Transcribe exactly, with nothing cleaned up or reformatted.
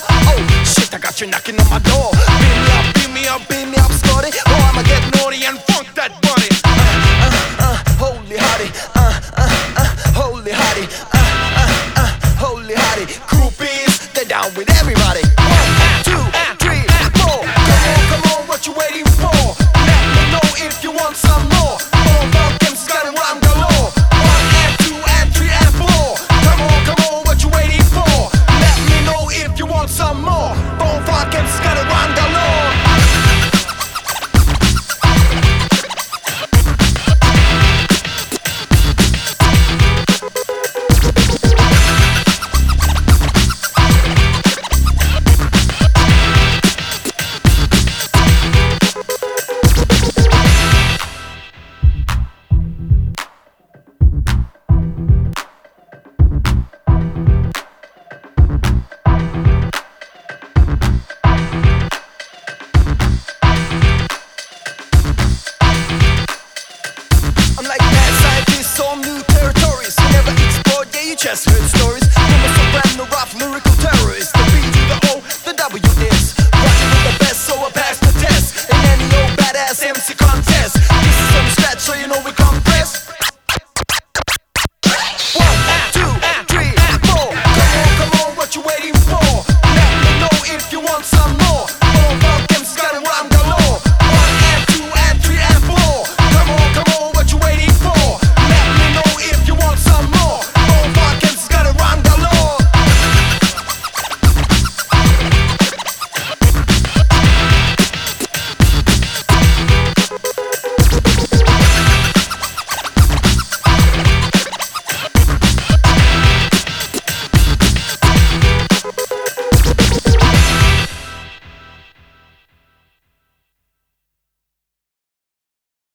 Oh shit, I got you knocking on my door. Beat me up, beat me up, beat me up, Scotty. Oh, I'ma get naughty and funk that body. Uh, uh, uh, holy hottie, uh, uh, uh, holy hottie, uh, uh, uh, holy hottie. Groupies, they're down with everybody.